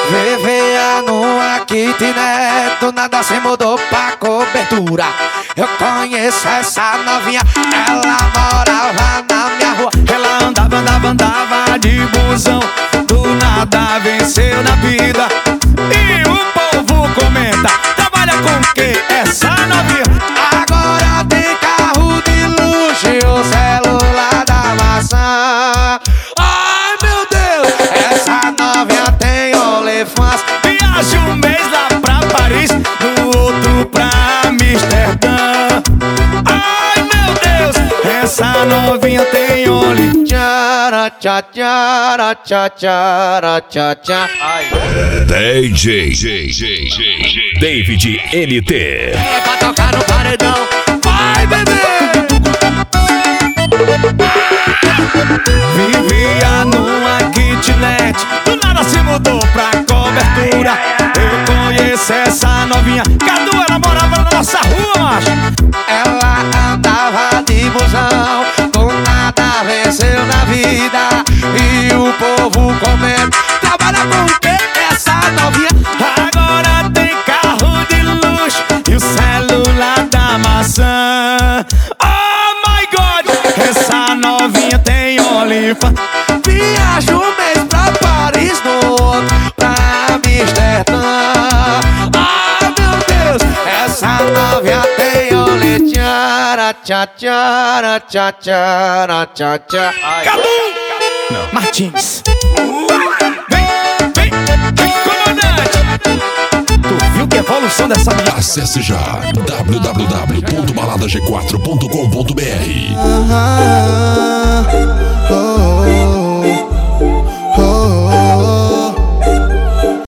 Vivia numa kitnet, do nada se mudou pra cobertura. Eu conheço essa novinha, ela morava na minha rua. Ela andava de busão, do nada venceu na vida. E o povo comenta, trabalha com quem essa novinha? Agora tem carro de luxo e o celular da maçã. Ai meu Deus, essa novinha tem OnlyFans. Viaja um mês lá pra Paris, no outro pra Amsterdã. Ai meu Deus, essa novinha tem Only. Tchara, tchá, tchara, tchá, tchara, tchá, tchá. DJ David NT. É pra tocar no paredão, vai bebê. Vivia numa kitnet, do nada se mudou pra cobertura. Eu conheço essa novinha, Cadu, ela morava na nossa rua, macho. Ela andava de busão, do nada venceu na vida. E o povo comenta, trabalha com quem essa novinha? Agora tem carro de luxo e o celular da maçã. Oh my God, essa novinha tem OnlyFans. Viaja um mês pra Paris, no outro pra Amsterdã. Ah, meu Deus, essa novinha tem Only. Tchara, tchá, tchara, tchá, tchara, tchá, tchá. Cadu Martins. Vem, comandante. Tu viu que evolução dessa minha? Acesse já www.baladag4.com.br.